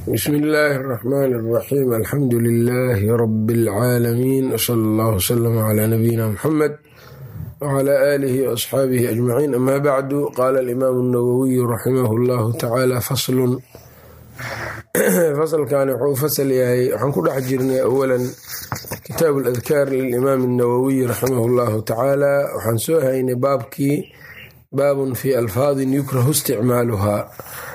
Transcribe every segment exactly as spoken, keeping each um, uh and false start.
بسم الله الرحمن الرحيم الحمد لله رب العالمين وصلى الله وسلم على نبينا محمد وعلى آله وأصحابه أجمعين. أما بعد، قال الإمام النووي رحمه الله تعالى: فصل فصل كان وxuu fasl yahay waxaan ku dhex jirnay أولا kitaaب الأذكار للإمام النووي رحمه الله تعالى. waxaan soo haynay baabkii baab في ألفاظ يكره استعمالها.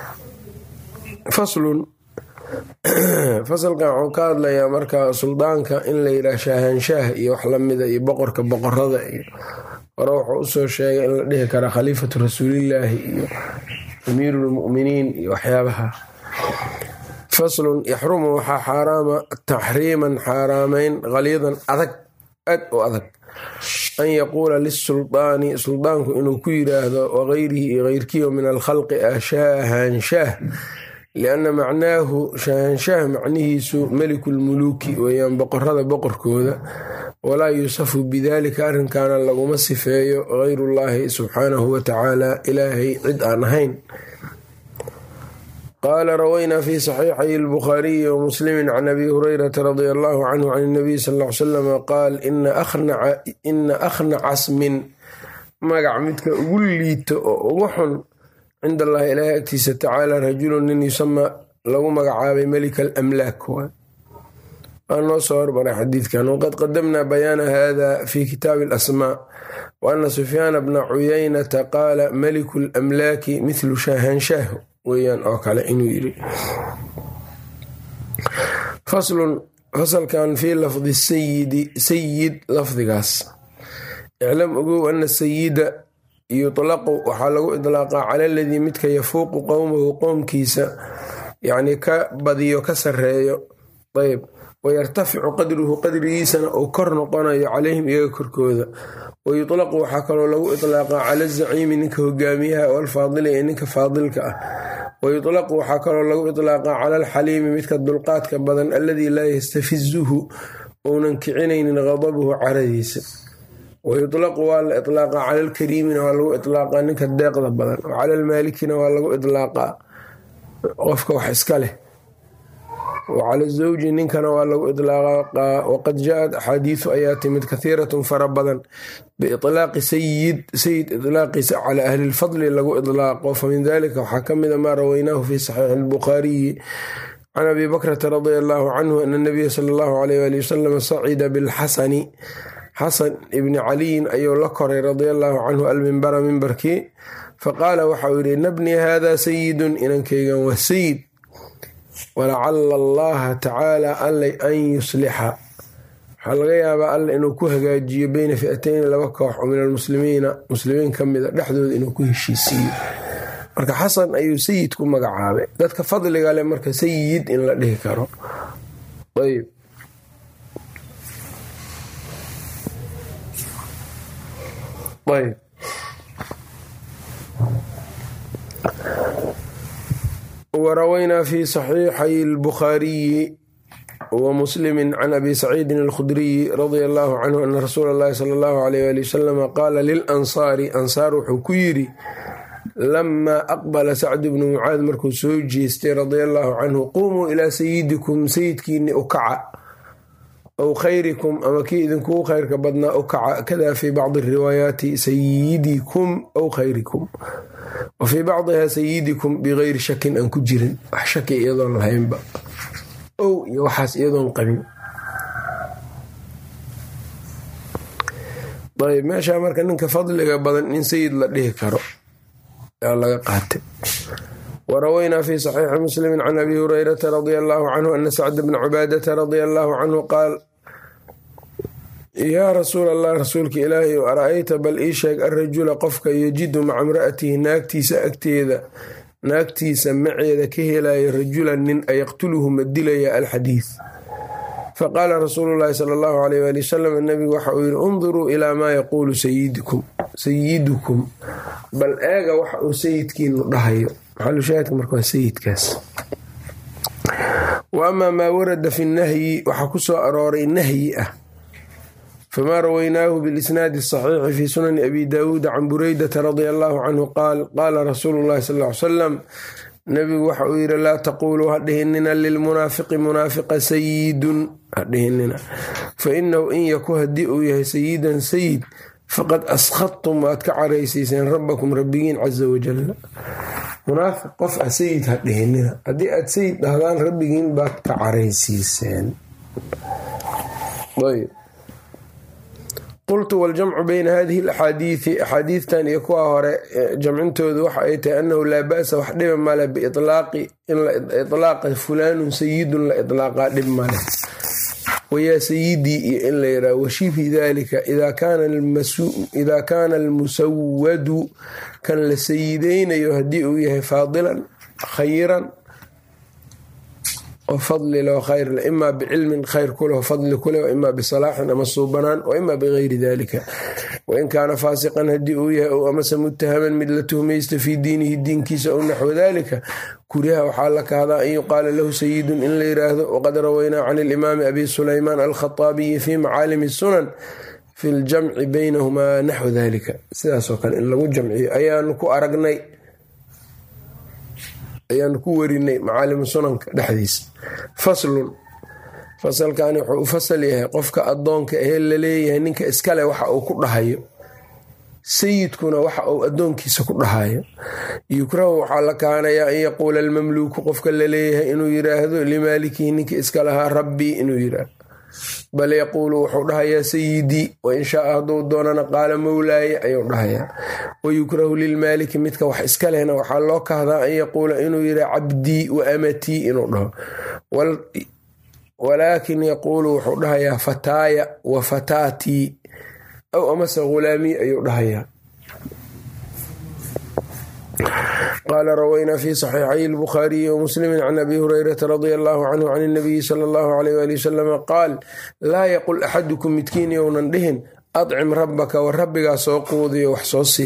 فصل fasalkan waxuu ka hadlayaa markaa suldaanka in la yidhaah shaahanshaah iyo wax lamida iyo boqorka boqorada iyo hore wuxuu usoo sheegay in la dhihi kara khaliifatu rasuulillaahi iyo amiirulmu'miniin iyo waxyaabaha. faslun yaxrumu waxaa xaaraama taxriiman xaaraamayn qaliidan adag aad u adag an yaquula lisuldaani suldaanku inuu ku yidhaahdo wagayrihi iyo keyrkiio min alkhalqi ah shaahanshaah, lianna macnaahu shaahanshaah macnihiisu melikulmuluuki weeyaan boqorada boqorkooda, walaa yuusafu bidaalika arrinkaana laguma sifeeyo gayrullaahi subxaanahu watacaala ilaahay cid aan ahayn. qaala rawaynaa fi saxiixay albukhaariyi wa muslimi can abi hurayrata radia allahu canhu can nabiy sal l ly salam qaal ina akhnaca asmin magac midka ugu liito oo ugu xun cinda allahi ilaahay agtiisa tacaala rajulun nin yusama lagu magacaabay melika alamlaak. waa noo soo hormaray xadiidkan. waqad qadamnaa bayaana hada fi kitaabi alasmaa wa ana sufyaana bna cuyaynata qaala meliku lamlaaki mithlu shaahanshaah weyaan oo kale inuu yiri. faslun fasalkan fii lafdi sayidi sayid lafdigaas. iclam ogow ana sayida yutlaqu waxaa lagu idlaaqaa cala aladii midka yafuuqu qowmahu qowmkiisa yacni ka badiyo ka sareeyo, ayb wayartaficu qadruhu qadrigiisana uu kor noqonayo calayhim iyaga korkooda. wayutlaqu waxaa kaloo lagu idlaaqaa cala azaciimi ninka hogaamiyaha walfaadili ee ninka faadilka ah. wayutlaqu waxaa kaloo lagu idlaaqaa cala alxaliimi midka dulqaadka badan alladii laa yastafizuhu uunan kicinaynin qadabuhu caradiisa. wayutlaqu waa la iطlaaqaa cala alkariimina waa lagu iطlaaqaa ninka deeqda badan, wa cala almaalikina waa lagu iطlaaqaa qofka wax iska leh, wa cala zawji ninkana waa lagu iطlaaqaa. waqad jaa-ad axaadiisu ayaa timid kahiiratun fara badan biiطlaaqi sayid sayid iطlaaqiisa cala ahli lfadli lagu iطlaaqo. famin dalika waxaa ka mida maa rawaynaahu fi saxiixi albukhaariyi can abi bakrata radia allahu canhu ana nabiya sala allahu alayh ali wasalam sacida bilxasani xasan ibni caliyin ayuu la koray radia allahu canhu almimbara mimbarkii, faqaala waxauu yidhi nabni hada sayidun inankeygan waa sayid, walacala allaha tacaala alle an yuslixa waxaa laga yaabaa alle inuu ku hagaajiyo beyna fi'atayni laba koox oo min almuslimiina muslimiin ka mida dhexdooda inuu ku heshiisiiyo. marka xasan ayuu sayid ku magacaabay. dadka fadliga leh marka sayid in la dhihi karo. ayb ayb warawaynaa fi saxiixay albukhaariyi wa muslimi can abi saciidin alkhudriyi radia allahu canhu ana rasuula allahi sala allahu alayh ali wasalam qaala lilansaari ansaar wuxuu ku yidhi lamaa aqbala sacd bnu mucaad markuu soo jeestay radia allahu canhu qumuu ilaa sayidikum sayidkiini u kaca aw khayrikum ama kii idinkugu khayrka badnaa u kaca. kada fii bacdi riwaayaati sayidikum aw khayrikum wa fii bacdiha sayidikum bigayri shakin aan ku jirin wax shaki iyadoon lahaynba ow iyo waxaas iyadoon qabin. ayb meeshaa marka ninka fadliga badan in sayid la dhihi karo yaa laga qaatay. warawaynaa fi saxiixi muslimi can abi hurayrata radia allahu canhu ana sacd bna cubaadata radia allahu canhu qaal yaa rasuul allah rasuulka ilaahi ara-ayta bal ii sheeg arrajula qofka yajidu maca imra'atihi naagtiisa agteeda naagtiisa maceeda ka helaya rajulan nin ayaqtuluhu ma dilaya alxadiid. faqaala rasuulu llaahi sala allahu alayh ali wasalam nabigu waxa uu yihi unduruu ilaa maa yaquulu sayidukum sayidukum bal eega waxa uu sayidkiinu dhahayo. maxalushaahidka marka waa sayidkaas. wa amaa maa warada fi nahyi waxaa ku soo arooray nahyi ah famaa rawaynaahu bilisnaadi asaxiixi fi sunani abi daawuuda can buraydata radia allahu canhu qaal qaala rasuulu llahi sal ly salam nebigu waxa uu yidhi laa taquuluu ha dhihinina lilmunaafiqi munaafiqa sayidun ha dhihinina fa inahu in yaku haddii uu yahay sayidan sayid faqad askhadtum waad ka caraysiiseen rabbakum rabbigiin caza wajalla. munaafiq qof ah sayid ha dhihinina, haddii aad sayid dhahdaan rabbigiin baad ka caraysiiseen. ayb qultu waljamcu bayna hadihi alaxaadiidi axaadiidtan iyo kuwa hore jamcintoodu waxa ay tahay annahu laa ba'sa wax dhiba male biilaaqi in la ilaaqa fulaanun sayidun la ilaaqaa dhib male wayaa sayidii iyo in la yidhaha washibhi dalika idaa kaana almusawadu kan la sayideynayo haddii uu yahay faadilan khayran oo fadli leh khayr leh imaa bicilmin khayr kuleh fadli kuleh imaa bisalaaxin ama suubanaan wa imaa bigayri dalika wain kaana faasiqan haddii uu yahay ou amase mutahaman mid la tuhmaysta fii diinihi diinkiisa ou naxwa dalika kuriha waxaa la kahdaa an yuqaala lahu sayidun in la yiraahdo. waqad rawaynaa can ilimaami abi sulaymaan alkhaaabiyi fi macaalimi sunan fi ljamci baynahumaa naxwa dalika sidaasoo kale in lagu jamciyo ayaanu ku aragnay ayaanu ku warinay macaalimu sunanka dhexdiisa. faslun fasalkani wuxuu u fasal yahay qofka addoonka ee laleeyahay ninka iskale waxa uu ku dhahayo, sayidkuna waxa uu addoonkiisa ku dhahayo. yukrahu waxaa la kaanayaa an yaquula almamluuku qofka laleeyahay inuu yiraahdo limaalikihi ninka iska lahaa rabbii inuu yiraahdo, bal yaquulu wuxuu dhahayaa sayidii wain shaaa hadduu doonana qaala mowlaaye ayuu dhahayaa. wayukrahu lilmaaliki midka wax iska lehna waxaa loo kahdaa an yaquula inuu yidha cabdii wa amatii inuu dhaho, walaakin yaquulu wuxuu dhahayaa fataaya wa fataatii aw amase ghulaamii ayuu dhahayaa. qaala rawaynaa fi saxiixay albukhaariyi wa muslimi can abi hurayrata radia allahu canhu can inabiyi sala allahu alayh waali wasalam qaal laa yaqul axadukum midkiin younan dhihin adcim rabbaka wa rabbigaa soo quudiyo wax soo sii,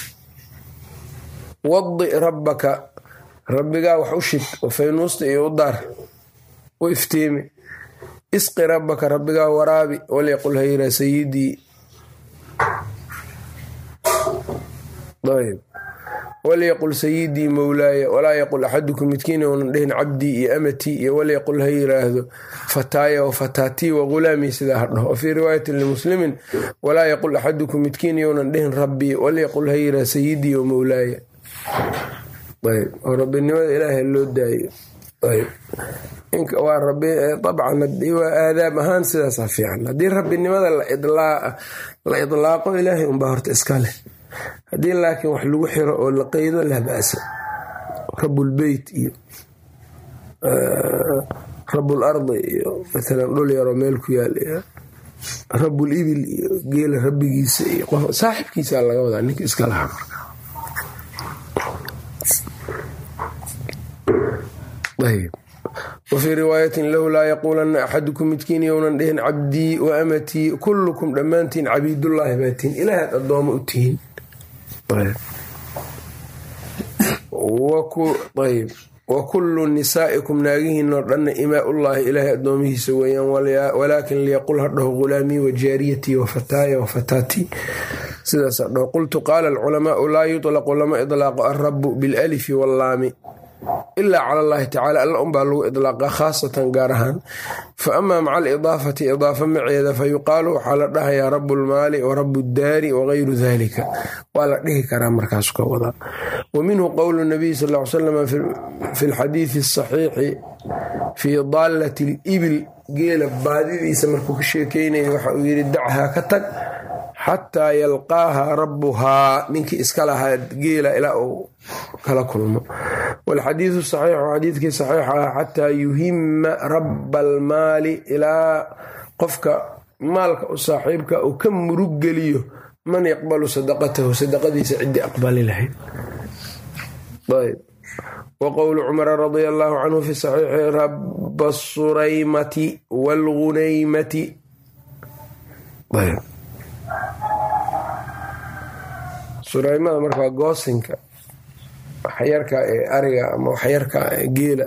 wadi rabbaka rabbigaa wax u shid oo faynuusta iyo u daar u iftiimi, isqi rabbaka rabbigaa waraabi, walyaqul hayra sayidii ayb walyaqul sayidii mowlaaya, walaa yaqul axadukum midkiin younan dhihin cabdii iyo amatii iyo walyaqul ha yiraahdo fataaya wa fataatii wa ghulaamii sidaa ha dhaho. fii riwaayatin limuslimin walaa yaqul axadukum midkiin younan dhihin rabbii walyaqul ha yiraah sayidii wa mowlaaya. ayb oo rabbinimada ilaahay loo daayo. ayb waa rabi dabcan waa aadaab ahaan sidaasa fiican. haddii rabbinimada la idlaaqo ilaahay unbaa horta iska leh, haddii laakiin wax lagu xiro oo la qeydo laa ba'sa. rabulbeyt iyo rabul ardi iyo maalan dhul yaroo meel ku yaal iyo rabul ibil iyo geela rabbigiisa iyo qof saaxibkiisa laga wadaa ninka iska lahaa marka. ayb wafii riwaayatin lahu laa yaquulanna axadukum midkiin younan dhihin cabdii wa amatii kullukum dhammaantiin cabiidullaahi baatiin ilaahaad addooma u tihiin. ayb wa kullu nisaa'ikum naagihiinoo dhanna imaaullaahi ilaahay addoomihiisa weeyaan, walaakin liyaqul ha dhaho ghulaamii wa jaariyatii wa fataaya wa fataatii sidaas ha dhaho. qultu qaala alculamaau laa yutlaqu lama idlaaqo alrabu bilalifi wallaami ilaa cala allahi tacala alla unbaa lagu idlaaqaa khaasatan gaar ahaan. fa amaa maca alidaafati idaafa maceeda fa yuqaalu waxaa la dhahayaa rabu lmaali wa rabu ddaari wagayru dalika waa la dhihi karaa markaas ka wadaa. wa minhu qowlu nabiy sal l salam fi lxadiidi asaxiixi fii daallati libil geela baadidiisa markuu ka sheekeynaya waxa uu yidhi dachaa ka tag xataa yalqaaha rabbuhaa ninkii iska lahaa geela ilaa uu kala kulmo. walxadiidu saxiixu xadiidkii saxiixa ah xataa yuhima raba almaali ilaa qofka maalka u saaxiibka uu ka murug geliyo man yaqbalu sadaqatahu sadaqadiisa ciddii aqbali lahayd. ayb wa qowlu cumara radia allahu canhu fi saxiixi raba asuraymati waalgunaymati. ayb suraymada marka waa goosinka waxyarka ee ariga ama waxyarka ee geela.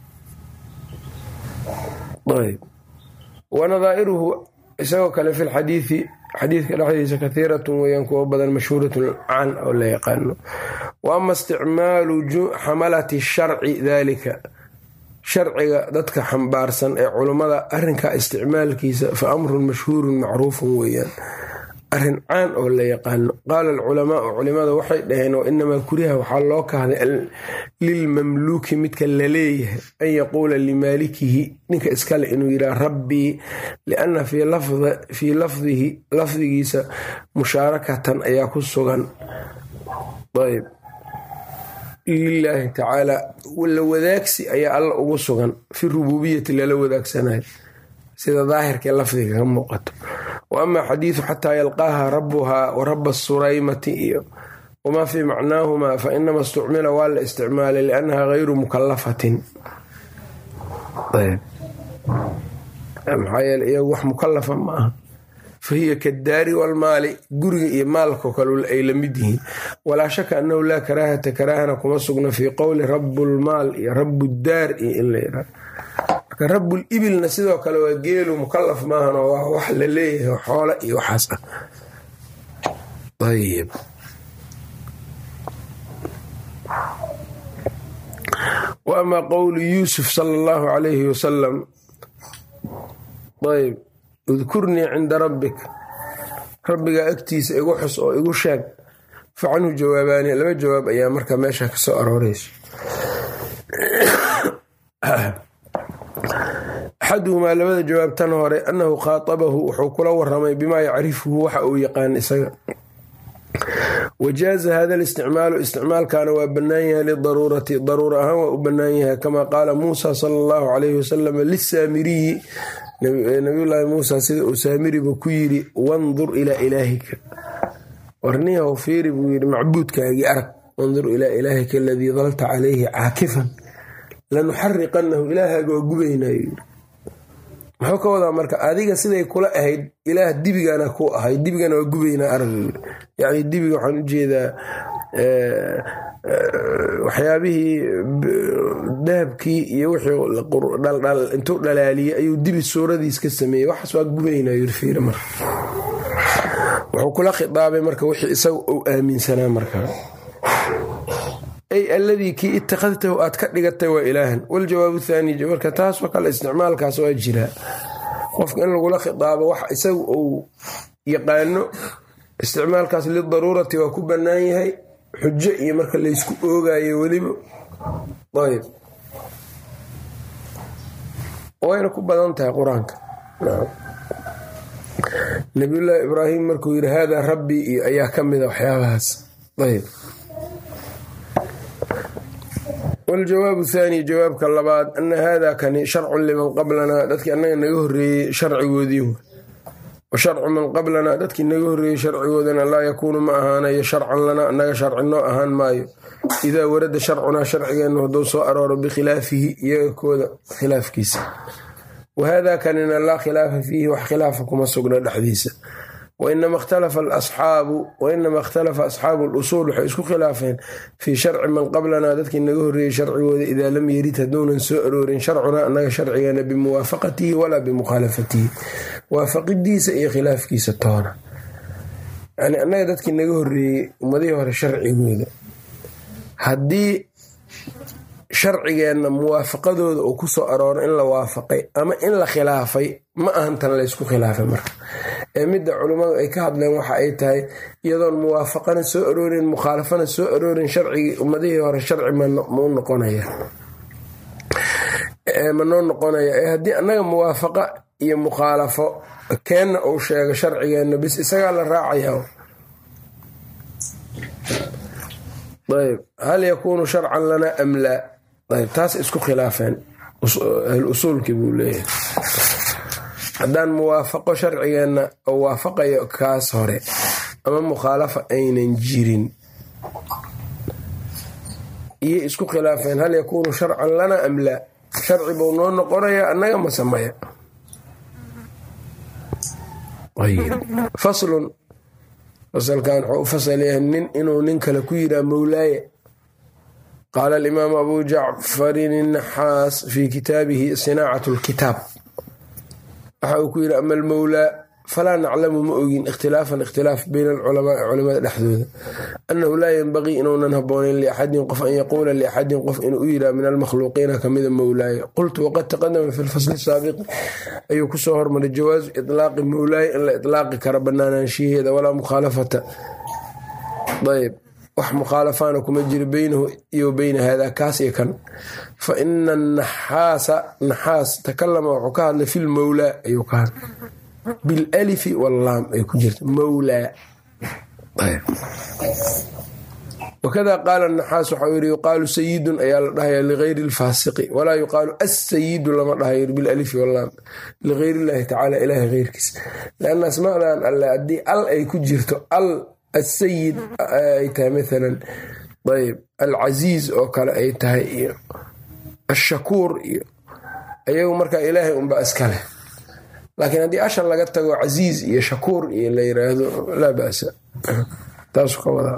ayb wanadaa'iruhu isagoo kale fi lxadiidi xadiidka dhexdiisa kathiiratun weyaan kuwo badan mashhuuratun can oo la yaqaano. wa ama isticmaalu xamalati sharci daalika sharciga dadka xambaarsan ee culummada arrinkaa isticmaalkiisa fa amrun mashhuurun macruufun weeyaan, arrin caan oo la yaqaano. qaala alculamaau culimada waxay dhaheen wa inamaa kuriha waxaa loo kahday lilmamluuki midka la leeyahay an yaquula limaalikihi ninka iskale inuu yidhaha rabbii lianna fii lafdihi lafdigiisa mushaarakatan ayaa ku sugan ayb lilaahi tacaala la wadaagsi ayaa alla ugu sugan fi rububiyati lala wadaagsanayo sida daahirkae lafdiga ka muuqato. wa ama xadiidu xataa yalqaaha rabuhaa wa raba suraymati iyo wamaa fii macnaahumaa fa inama istucmila waa la isticmaalay liannaha gayru mukalafatin maxaa yeele iyagu wax mukalafa ma aha. fahiya kadaari walmaali guriga iyo maalko kale ay la mid yihiin. walaa shaka annahu laa karaahata karaahana kuma sugna fii qowli rabulmaal iyo rabudaar iyo in la yidhaha. marka rabul ibilna sidoo kale waa geelu mukalaf maahan oo waa wax la leeyahay xoole iyo waxaas ah. ayib wa amaa qowlu yuusuf sala allahu calayhi wasalam ayb udkurnii cinda rabbik rabbigaa agtiisa igu xus oo igu sheeg fa canhu jawaabaani laba jawaab ayaa marka meesha ka soo aroorayso. axaduhumaa labada jawaab tan hore annahu khaatabahu wuxuu kula waramay bimaa yacrifuhu waxa uu yaqaan isaga. wajaaza hada listicmaalu isticmaalkaana waa bannaan yahay lidaruurati daruura ahaan waa u bannaan yahay kamaa qaala muusa sala allahu calayhi wasalam lisaamiriyi nabiyullaahi muusa sida uu saamiriba ku yidhi wandur ilaa ilaahika warniyahow fiiri buu yidhi macbuudkaagii arag wandur ilaa ilaahika aladii dalta calayhi caakifan lanuxariqannahu ilaahaaga waa gubaynayo yidhi. muxuu ka wadaa marka adiga siday kula ahayd ilaah dibigana ku ahay dibigana waa gubaynaa arag yidhi. yacni dibiga waxaan u jeedaa waxyaabihii dahabkii iyo wixii dhaldhal intuu dhalaaliyey ayuu dibi suuradiis ka sameeyey waxaas waa gubaynaa yiri fiiri marka wuxuu kula khitaabay marka wixii isaga uu aaminsanaa markaa ay alladii kii ittakhadtahu aad ka dhigatay waa ilaahan. waljawaabu thaani marka taas oo kale isticmaalkaas waa jiraa qofka in lagula khitaabo wax isaga uu yaqaano isticmaalkaas lidaruurati waa ku bannaan yahay xujo iyo marka laysku oogayo weliba ayb wayna ku badan tahay qur-aanka. nabiyullaahi ibraahim markuu yidhi haadaa rabbii iyo ayaa ka mida waxyaabahaas ayb. waljawaabu thaani jawaabka labaad ana haadaa kani sharcun liman qablanaa dadkii annaga naga horreeyey sharcigoodii wa sharcu man qablanaa dadkii naga horreeyey sharcigoodana laa yakuunu ma ahaanayo sharcan lanaa annaga sharci noo ahaan maayo idaa warada sharcunaa sharcigeennu hadduu soo arooro bikhilaafihi iyaga kooda khilaafkiisa. wahaadaa kanina laa khilaafa fiihi wax khilaafa kuma sugna dhexdiisa. wainama ikhtalafa alasxaabu wainama ikhtalafa asxaabu lusuul waxay isku khilaafeen fii sharci man qablanaa dadkii naga horreeyey sharcigooda idaa lam yarid hadduunan soo aroorin sharcunaa annaga sharcigeena bimuwaafaqatihi walaa bimukhaalafatihi waafaqidiisa iyo khilaafkiisa toona. yani annaga dadkii naga horreeyey ummadihii hore sharcigooda haddii sharcigeenna muwaafaqadooda uu ku soo arooro in la waafaqay ama in la khilaafay ma ahantan laysku khilaafay marka ee midda culimmadu ay ka hadleen waxa ay tahay iyadoon muwaafaqana soo aroorin mukhaalafana soo aroorin sharcigii ummadihii hore sharci mau noqonaya ma noo noqonaya ee haddii annaga muwaafaqa iyo mukhaalafo keenna uu sheego sharcigeenna bis isagaa la raacayaa. ayb hal yakuunu sharcan lanaa am laa ayb taas isku khilaafeen ahl usuulkii buu leeyahay. haddaan muwaafaqo sharcigeenna oo waafaqayo kaas hore ama mukhaalafa aynan jirin iyo isku khilaafeen hal yakuunu sharcan lanaa am laa sharci buu noo noqonayaa annaga ma sameya. faslun fasalkan wuxuu u fasalyahay nin inuu nin kale ku yidhaha mowlaaye. qaala alimaamu abu jacfarin innaxaas fii kitaabihi sinaacat lkitaab waxa uu ku yidhi ama almowlaa falaa naclamu ma ogin ikhtilaafan ikhtilaaf bayna alculamaa culimada dhexdooda annahu laa yanbagii inuunan habooneyn liaxadin qof an yaquula liaxadin qof inuu u yidhaha min almakhluuqiina kamida mowlaaya. qultu waqad taqadama fi lfasli saabiqi ayuu kusoo hormaray jawaasu itlaaqi mowlaaya in la itlaaqi kara banaanaanshiheeda walaa mukhaalafata ayb wax mukhaalafaana kuma jiro beynahu iyo beyna haadaa kaas iyo kan. fa ina anaxaasa naxaas takalama wuxuu ka hadlay fi lmowlaa ayuu ka hadlay bilalifi wallaam ay ku jirta mowlaa. wakada qaala naxaas waxau yidhi yuqaalu sayidun ayaa la dhahaya ligayri lfaasiqi walaa yuqaalu assayidu lama dhahayo bilalifi wallaam ligayr illaahi tacaala ilaahi heyrkiis. lianna asmaadan alle haddii al ay ku jirto al asayid ay tahay maalan ayb alcasiiz oo kale ay tahay iyo ashakuur iyo ayagu markaa ilaahay unbaa iska leh. laakiin haddii ashar laga tago casiiz iyo shakuur iyo la yiraahdo laa ba'sa taasu ka wadaa.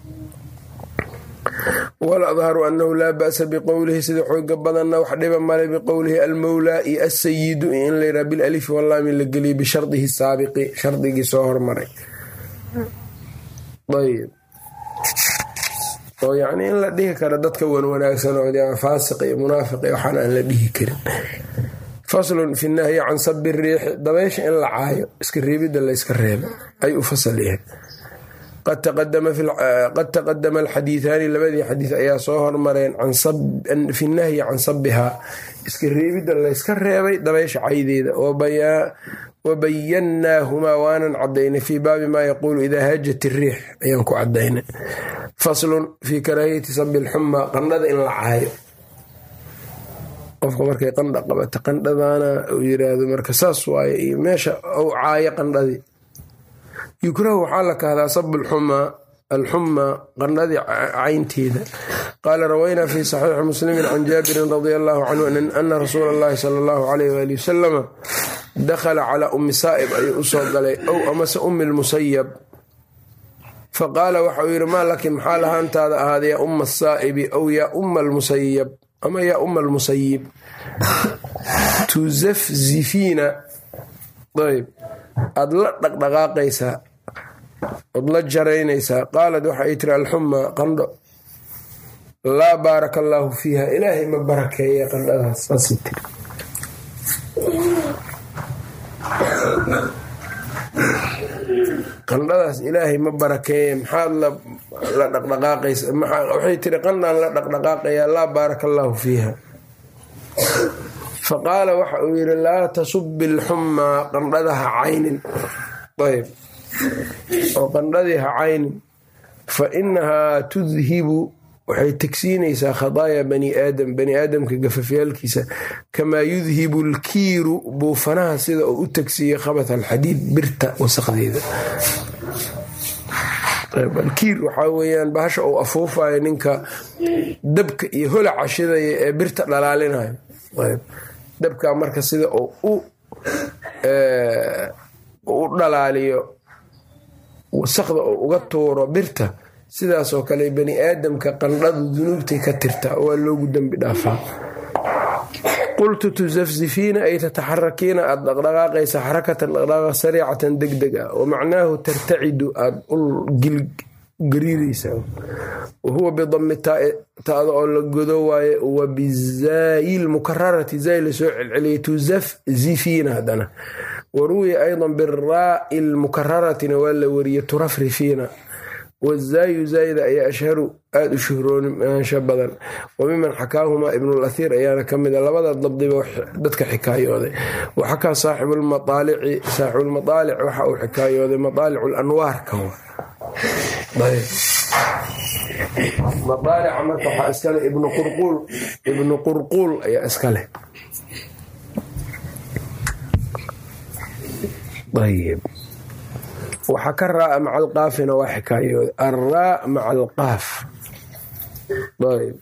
wala adharu annahu laa ba'sa biqowlihi sida xooga badanna wax dhiba male biqowlihi almowlaa iyo asayidu iyo in la yiraha bilalifi wallaami la geliyo bishardihi saabiqi shardigii soo hormaray. ayb oo yacni in la dhihi karo dadka wan wanaagsan oo faasiq iyo munaafiq waxaan aan la dhihi karin. faslun fi nahyi can sabi riixi dabeysha in la caayo iska reebidda layska reeba ay u fasal yahay. qad taqadama alxadiiثaani labadii xadiid ayaa soo hormareen fi nahyi can sabihaa iska reebidda layska reebay dabeysha caydeeda wabayannaahumaa waanan cadaynay fii baabi maa yaquulu idaa haajat iriix ayaan ku cadaynay. faslun fii karaahiyati sabi lxumaa qandhada in la caayo qofka markay qandha qabata qandhadaana uu yiraahdo marka saas waaye iyo meesha ou caayo qandhadii. yukrahu waxaa la kahdaa sabu lxumaa alxumaa qandhadii caynteeda. qaala rawaynaa fi saxiixi muslimin can jaabirin radia allahu canhu ana rasuula allahi sala allahu alayh waali wasalama dakhala calaa ummi saa'ib ayuu usoo galay ow amase ummi lmusayab faqaala waxauu yidhi maa laki maxaa lahaantaada ahaaday yaa umma asaa'ibi ow yaa umma almusayab ama yaa umma almusayib tuzafzifiina ayb aad la dhaqdhaqaaqaysaa ood la jaraynaysaa. qaalad waxa ay tiri alxumaa qandho laa baaraka allaahu fiiha ilaahay ma barakeeye qandhadaas saasay tiri. qandhadaas ilaahay ma barakeeye maxaad la dhaqdhaqaaqaysa waxay tiri qandhaan la dhaqdhaqaaqayaa laa baaraka allaahu fiiha. faqaala waxa uu yidhi laa tasubi alxumaa qandhada ha caynin ayb oo qandhadii ha caynin fa inahaa tudhibu waxay tegsiinaysaa khadaaya bani aadam bani aadamka gafafyaalkiisa kamaa yudhibu alkiiru buufanaha sida uu u tegsiiye khabath alxadiid birta wasaqdeeda. alkiir waxaa weyaan bahasha uu afuufayo ninka dabka iyo holaca shidaya ee birta dhalaalinayo dabka marka sida uu u dhalaaliyo wasaqda uu uga tuuro birta sidaasoo kale bani aadamka qandhadu dunuubtay ka tirtaa waa loogu dembi dhaafaa. qultu tuzafzifiina ay tataxarakiina aad dhaqdhaqaaqaysa xarakatan dhaqdhaqaaq sariicatan deg deg ah wa macnaahu tartacidu aad ul gariiraysa wahuwa bidami taada oo la godo waaye wa bizaayi lmukararati zaay lasoo celceliyay tuzafzifiina haddana waruwiya aydan biraa'i lmukararatina waa la wariyey turafrifiina wazaayu zaayida ayaa ashharu aada u shuhroonisho badan wa miman xakaahumaa ibnulahir ayaana ka mida labada dabdiba dadka xikaayooday. waxakaa saaxibulmaaalici saaxibulmaaalic waxa uu xikaayooday maaalicu lanwaarka maaalica marka waxaa iskale ibnu qurquul ibnu qurquul ayaa iska leh. ayb waxaa ka raa'a maca alqaafina waa xikaayooda alraa maca alqaaf ayb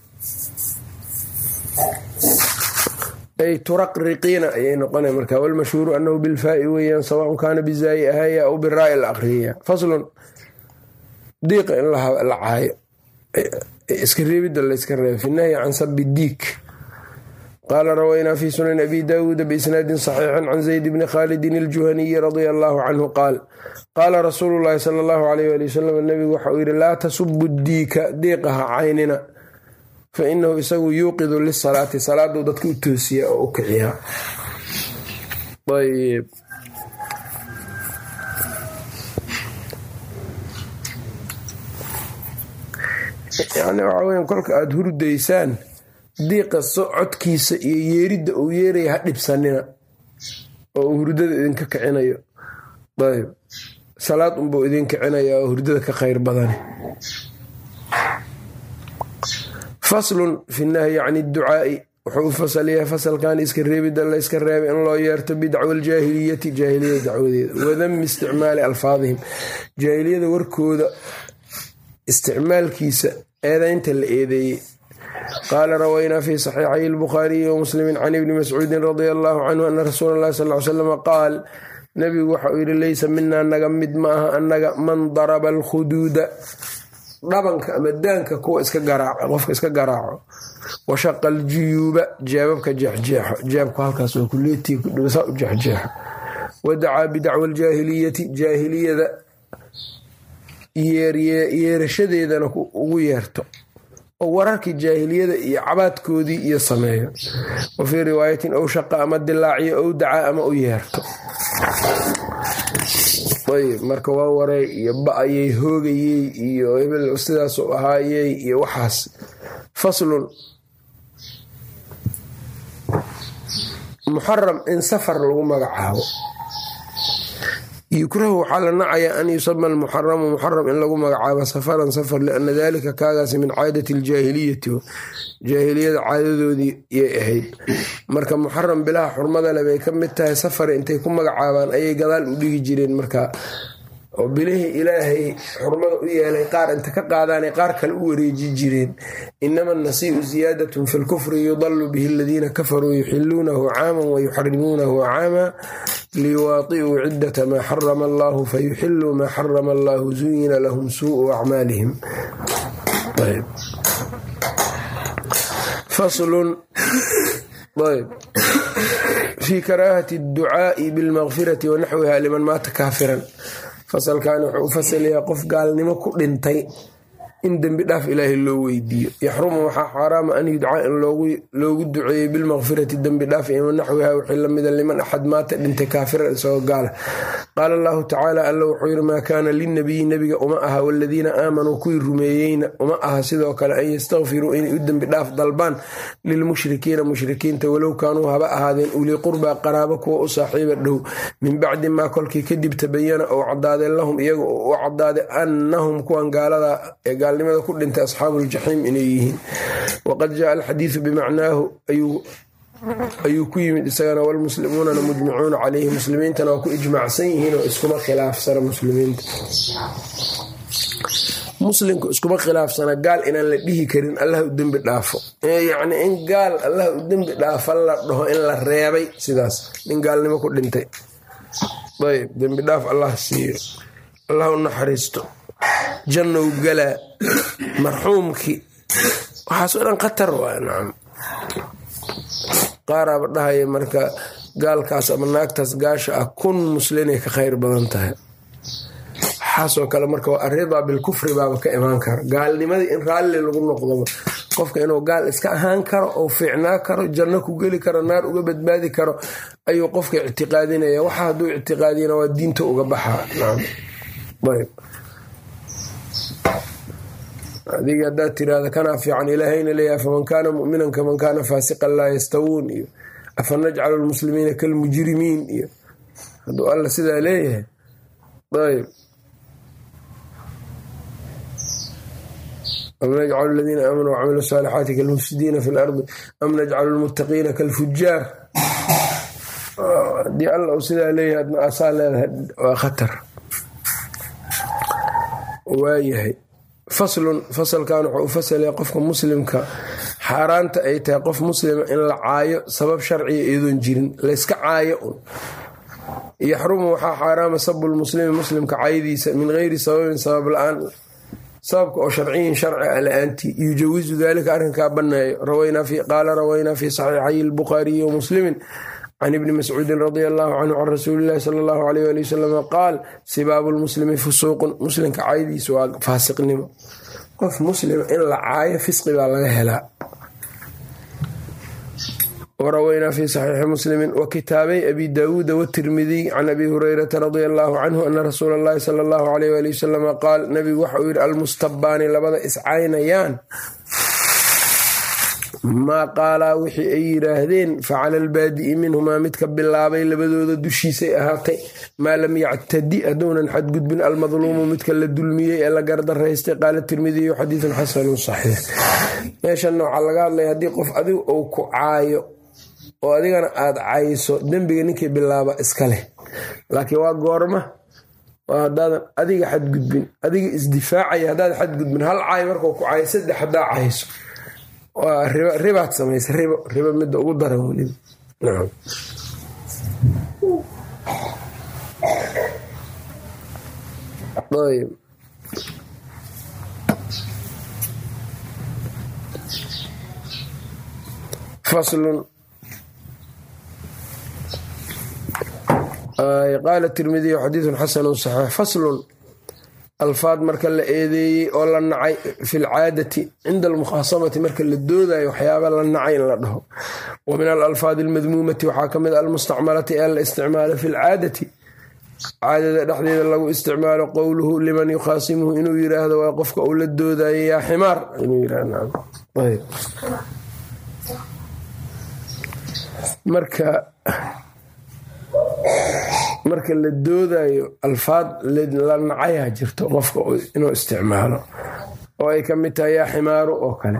ay turaqriqiina ayay noqona marka walmashhuuru anahu bilfaa'i weeyaan sawaaun kaana bizaayi ahaya aw biraa'i la aqriya. faslun diiqa in la caayo iska reebidda layska reeba fi nahyi can sabi diik qaala rawaynaa fi sunan abi daawuuda biisnaadin saxiixin can zayd bni khaalidin aljuhaniyi radia allaahu canhu qaal qaala rasuulu llaahi sala allahu alayh waali wasalam nebigu waxa uu yidhi laa tasubu diika diiqaha caynina fa inahu isagu yuuqidu lisalaati salaaduu dadka u toosiya oo u kiciyaa. ayb yani waxaa weya kolka aada hurdaysaan diiqa socodkiisa iyo yeeridda uu yeeraya ha dhibsanina oo uu hurdada idinka kicinayo. ayb salaad unbuu idin kicinaya oo hurdada ka khayr badani. faslun fi nahyi can idducaa'i wuxuu u fasalyahay fasalkan iska reebidda la yska reebay in loo yeerto bidacwa aljaahiliyati jaahiliyada dacwadeeda, wadami isticmaali alfaadihim jaahiliyada warkooda isticmaalkiisa eedaynta la eedeeyey. qaala rawaynaa fi saxiixay albukhaariyi wa muslimin can ibni mascuudin radia allaahu canhu ana rasuula allahi sal ly slam qaal nabigu waxa uu yidhi laysa minaa naga mid ma aha annaga man daraba alkhuduuda dhabanka ama daanka kuwa iska garaaco qofka iska garaaco, washaqa aljuyuuba jeebabka jeexjeexo jeebku halkaas waa kuleetii ku dhowsaa u jeexjeexo, wadacaa bidacwa aljaahiliyati jaahiliyada yeerashadeedana ugu yeerto oo wararkii jaahiliyada iyo cabaadkoodii iyo sameeyo. wa fii riwaayatin ow shaqa ama dilaaciyo ow dacaa ama u yeerto. ayb marka waa waray iyo ba-ayey hoogayey iyo hebel sidaasuu ahaayey iyo waxaas. faslun muxaram in safar lagu magacaabo. yukrahu waxaa la nacayaa an yusama almuxaramu muxaram in lagu magacaabo safaran safar liana dalika kaagaasi min caadati aljaahiliyati jaahiliyada caadadoodii yay ahayd. marka muxaram bilaha xurmada le bay ka mid tahay, safar intay ku magacaabaan ayay gadaal u dhigi jireen marka oo bilihii ilaahay xurmada u yeelay qaar inta ka qaadaanay qaar kale u wareeji jireen. inama annasii'u ziyaadatun fi lkufri yudalu bihi aladiina kafaruu yuxiluunahu caaman wayuxarimuunahu caama liwaai'uu ciddata maa xarama allahu fayuxiluu maa xarama allahu zuyina lahum suu'u acmaalihim. faslun ayb fii karaahati adducaa'i bilmaqfirati wa naxwiha liman maata kaafiran. fasalkan wuxuu u fasalayaa qof gaalnimo ku dhintay in dembi dhaaf ilaahay loo weydiiyo. yaxrumu waxaa xaaraama an yudcaa in loogu duceeyey bilmaqfirati dembi dhaaf iyo naxwiha wixii lamida liman axad maata dhintay kaafiran isagoo gaala. qaala allahu tacaala alla wuxuu yidhi maa kaana linnabiyi nebiga uma aha waladiina aamanuu kuwii rumeeyeyna uma aha sidoo kale an yastakfiruu inay u dembi dhaaf dalbaan lilmushrikiina mushrikiinta walow kaanuu haba ahaadeen ulii qurbaa qaraabo kuwa u saaxiiba dhow min bacdi maa kolkii kadib tabayana ou cadaaday lahum iyaga u cadaaday annahum kuwan gaalada ee gaalnimada ku dhintay asxaabu ljaxiim inay yihiin. waqad jaa alxadiidu bimacnaahu ayuu ku yimid isagana walmuslimuunana mujmicuuna calayhi muslimiintana waa ku ijmaacsan yihiin oo iskuma khilaafsana muslimiinta muslimku iskuma khilaafsana gaal inaan la dhihi karin allah u dembi dhaafo, yacni in gaal allah u dembi dhaafa la dhaho in la reebay sidaas nin gaalnimo ku dhintay. ayb dembi dhaaf allah siiyo, allah u naxariisto, jannow galaa marxuumkii waxaasoo dhan khatar waa. nacam qaaraaba dhahaya marka gaalkaas ama naagtaas gaasha ah kun muslinay ka khayr badan tahay. waxaasoo kale marka waa arridaa bilkufri baaba ka imaan kara, gaalnimadii in raalli lagu noqdoba qofka inuu gaal iska ahaan karo oo fiicnaa karo janno ku geli karo naar uga badbaadi karo ayuu qofka ictiqaadinaya. waxa hadduu ictiqaadiyana waa diinta uga baxaa. nacam ayb adiga haddaad tiraahda kanaa fiican ilaahayna leeyahay faman kaana mu'minan kaman kaana faasiqan laa yastawuun iyo afa najcalu lmuslimiina kalmujrimiin iyo hadduu alla sidaa leeyahay. ayb am najcalu aladiina aamanuu wacamilu saalixaati kalmufsidiina fi lardi am najcalu lmuttaqiina kalfujaar. haddii alla uu sidaa leeyahay adna asaa leedahay waa khatar. waayahay faslun fasalkan wuxuu u fasalaya qofka muslimka xaaraanta ay tahay qof muslima in la caayo sabab sharciya iyadoon jirin layska caayo un. yaxrumu waxaa xaaraama sabulmuslimi muslimka caydiisa min geyri sababin sabab la-aan sababka oo sharciyin sharci a la-aantii yujawizu dalika arrinkaa banneeyo qaala rawaynaa fi saxiixay albukhaariyi wa muslimin can ibni mascuudin radia allahu canhu can rasuulillahi sala allahu alayh ali wasalam qaal sibaabu lmuslimi fusuuqun muslimka caydiisa waa faasiqnimo. qof muslima in la caayo fisqi baa laga helaa. warawaynaa fi saxiixi muslimi wa kitaabay abi daawuuda watirmidiy can abi hurayrata radia allahu canhu ana rasuula allahi sala allahu alayh ali wasalam qaal nabigu waxa uu yidhi almustabaani labada iscaynayaan maa qaalaa wixii ay yidhaahdeen facala albaadi'i minhumaa midka bilaabay labadooda dushiisay ahaatay maa lam yactadi hadduunan xadgudbin almadluumu midka la dulmiyey ee la gardaraystay qaala tirmidiyu xadiidun xasanun saxiix. meeshanna waxaa laga hadlaya haddii qof adigu uu ku caayo oo adigana aad cayso dembiga ninkii bilaaba iska leh, laakiin waa goorma waa haddaadan adiga xadgudbin adiga isdifaacaya haddaadan xadgudbin hal caay markuu ku caayo saddex haddaa cayso waa ribaad samaysa ribo ribo midda ugu daran weliba. nacam ayb faslun qaala tirmidiyu xadiidun xasanun saxiix. faslun alfaad marka la eedeeyey oo la nacay fi lcaadati cinda almukhaasamati marka la doodayo waxyaaba la nacay in la dhaho. wa min alalfaadi almadmuumati waxaa ka mid almustacmalati ee la isticmaalo fi lcaadati caadada dhexdeeda lagu isticmaalo qowluhu liman yukhaasimuhu inuu yiraahdo waa qofka uu la doodayo yaa ximaar inuu yirahdo. marka marka la doodayo alfaad la nacayaa jirto qofka inuu isticmaalo oo ay ka mid tahay yaa ximaaru oo kale,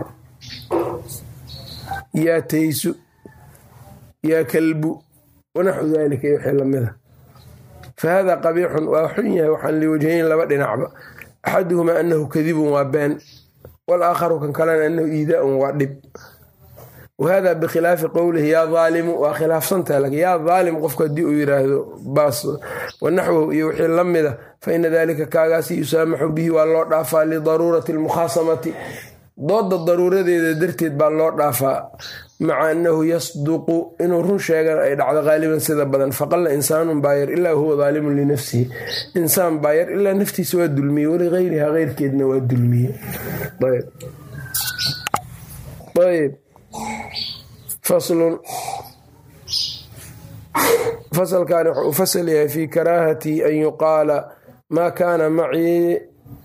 yaa taysu, yaa kalbu wanaxu daalika iyo wixii lamida. fahada qabiixun waa xun yahay waxaan liwajhayn laba dhinacba. axaduhumaa anahu kadibun waa been, walaakharu kan kalena anahu iidaaun waa dhib. wahada bikhilaafi qowlihi yaa daalimu waa khilaafsantaha laakiin yaa daalim qofku haddii uu yiraahdo baas wanaxwahu iyo wixii la mida fa ina dalika kaagaasi yusaamaxu bihi waa loo dhaafaa lidaruurati almukhaasamati dooda daruuradeeda darteed baa loo dhaafaa maca annahu yasduqu inuu run sheegan ay dhacdo qaaliban sida badan. faqalla insaanun baayar ilaa huwa daalimun linafsihi insaan baayar ilaa naftiisa waa dulmiye waligayriha keyrkeedna waa dulmiye. ayb faslun fasalkaani wuxuu u fasal yahay fii karaahati an yuqaala maa kaana macii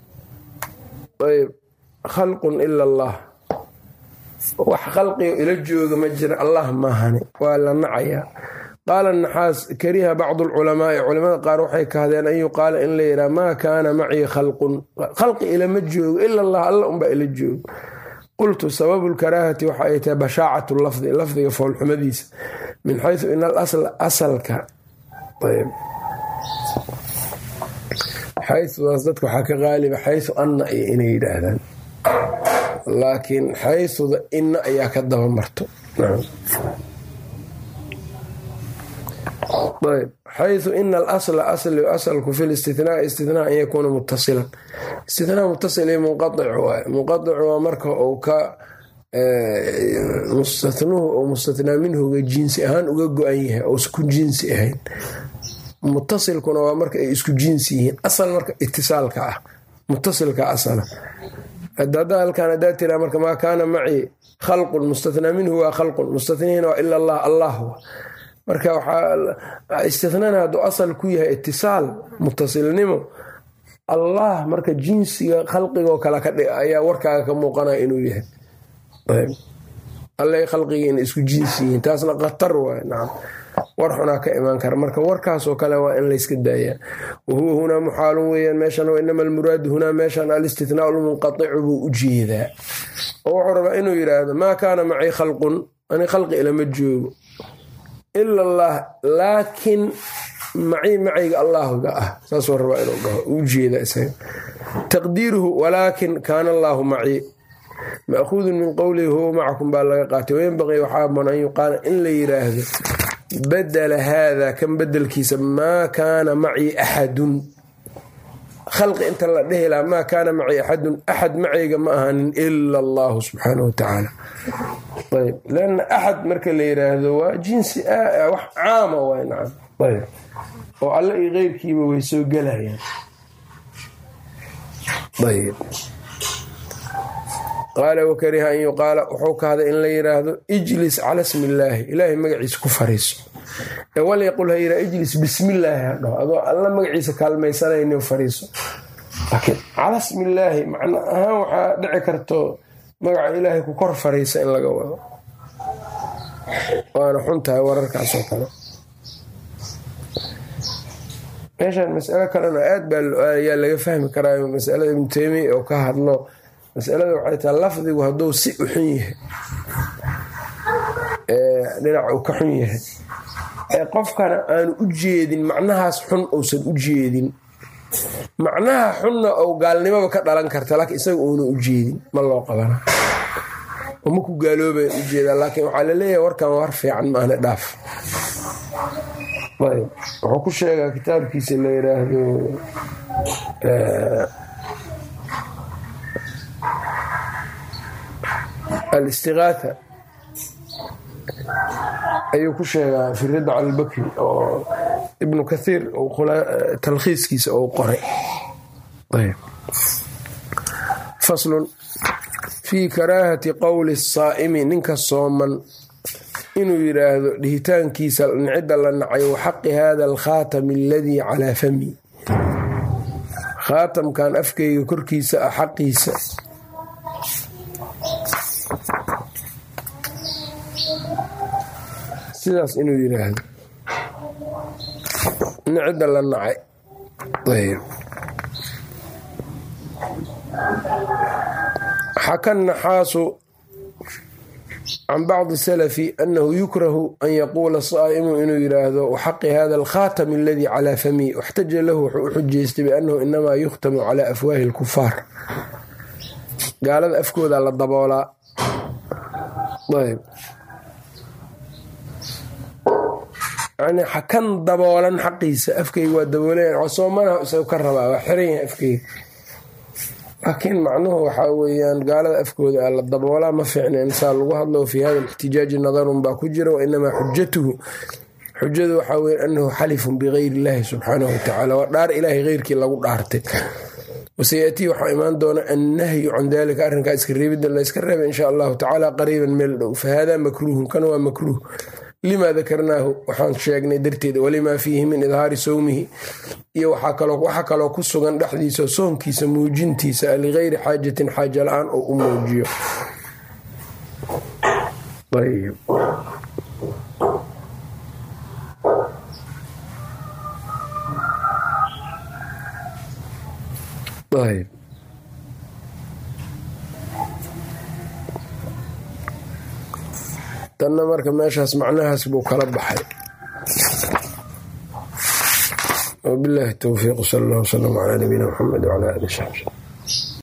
khalqun ila allah. wax khalqiga ila jooga ma jira allah maahane waa la nacayaa. qaala naxaas kariha bacdu alculamaai culamada qaar waxay kahdeen an yuqaala in la yidhaha maa kaana macii khalqun khalqi ilama joogo ila allah alla unbaa ila joogo. qultu sababu lkaraahati waxa ay tahay bashaacatu lafdi lafdiga foolxumadiisa min xaysu in alasla asalka xayudaas dadka waxaa ka qaaliba xayu anna iyo inay yidhaahdaan, laakiin xayuda inna ayaa ka daba marto. xayu ina alasla asli asalku fi listithnaa istithnaa an yakuuna mutasilan. istithnaa mutasil iyo munqaic waay. munqaic waa marka uu ka mustathnuhu oo mustathnaa minhuga jinsi ahaan uga go-an yahay oo isku jinsi ahayn. mutasilkuna waa marka ay isku jinsi yihiin. asal marka itisaalka ah mutasilka asala. hadda halkaan hadaa tiraa marka maa kaana macii khalqun mustathnaa minhu waa khalqun mustathniina waa ila allah allah marka waxaa istithnana hadduu asal ku yahay itisaal mutasilnimo allah marka jinsiga khalqigoo kale ka dhig ayaa warkaaga ka muuqanaya inuu yahay alla khalqiga inay isku jinsi yihiin taasna khatar waay. nacam war xunaa ka imaan kara marka warkaasoo kale waa in layska daayaa. wahuwa hunaa muxaalun weeyaan meeshan wainama almuraadu hunaa meeshan alistithnaa lmunqaicu buu u jeedaa oo wuxuu rabaa inuu yidhaahdo maa kaana macii khalqun ani khalqi ilama joogo ila allah laakiin macii macayga allaahuga ah saasuu rabaa inuu dhaho u jeeda isaga. taqdiiruhu walaakin kaana allaahu macii ma'khuudun min qowlihi huwa macakum baa laga qaatay. wayanbaqii waxaa haboon an yuqaala in la yiraahdo badala haada kan bedelkiisa maa kaana macii axadun khalqi inta la dhehi lahaa maa kaana macii axadun axad macayga ma ahanin ila allahu subxaanahu watacaala. ayb lanna axad marka la yidhaahdo waa jinsi wax caama waay nacam ayb oo alle iyo qeyrkiiba way soo gelayaan. ayb qaala wakariha an yuqaala wuxuu kahday in la yidhaahdo ijlis cala smi illaahi ilaahay magaciisa ku fariiso ee walyaqul ha yidhaa ijlis bismillaahi hadhaho adoo alla magaciisa kaalmaysanayni fariiso. laakiin cala smi illaahi macno ahaan waxaa dhici karto magaca ilaahay ku kor fariisa in laga wado, waana xun tahay wararkaasoo kale. meeshaan mas'alo kalena aad baa ayaa laga fahmi karaa masalada ibnu taymiya oo ka hadlo. masalada waxay tahay lafdigu hadduu si u xun yahay dhinac uu ka xun yahay ee qofkana aanu u jeedin macnahaas xun uusan u jeedin, macnaha xunna ou gaalnimaba ka dhalan karta laakiin isaga uuna u jeedin ma loo qabana oo ma ku gaaloobay u jeedaa. laakiin waxaa la leeyahay warkan war fiican maahna dhaaf. ayb wuxuu ku sheegaa kitaabkiisa la yidhaahdo alistigaatha ayuu ku sheegaa fi ridda cala albakri oo ibnu kathiir talkhiiskiisa ou qoray. faslun fii karaahati qowli الsaa'imi ninka sooman inuu yidhaahdo dhihitaankiisa cidda la nacay waxaqi hada alkhaatami aladii calaa fami, khaatamkan afkayga korkiisa ah xaqiisa sidaas inuu yidhaahdo in cidda la nacay. ayb xaka naxaasu can bacdi salafi annahu yukrahu an yaquula saa'imu inuu yidhaahdo waxaqi hada alkhaatami aladii calaa fami, waxtaja lahu wuxuu u xujaystay biannahu inamaa yukhtamu calaa afwaahi alkufaar, gaalada afkooda la daboolaa. ayb yani xakan daboolan xaqiisa afkayga waa daboolan soomanaha isaga ka rabaa waa xiran yahay afkayga, laakiin macnuhu waxaa weeyaan gaalada afkooda la daboolaa ma fiicna insaa lagu hadlo. fii hada ixtijaaji nadarun baa ku jira, wainamaa xujatuhu xujadu waxaa weya annahu xalifun bigayri illaahi subxaanahu watacaala, waa dhaar ilaahay heyrkii lagu dhaartay. wasayatii waxaa imaan doona annahyu can dalika arrinkaa iska reebidda layska reeba insha allahu tacaala qariiban meel dhow. fahada makruuhun kana waa makruuh limaa dakarnaahu waxaan sheegnay darteed, walimaa fiihi min idhaari sowmihi iyo waxa kaloo ku sugan dhexdiisa soonkiisa muujintiisa ligayri xaajatin xaaja la-aan oo u muujiyo. ayb tanna marka meeshaas macnahaas buu kala baxay. wabillahi towfiiq, sal allah wslam calaa nabiyina muxamed wcala alihi wsaxbi.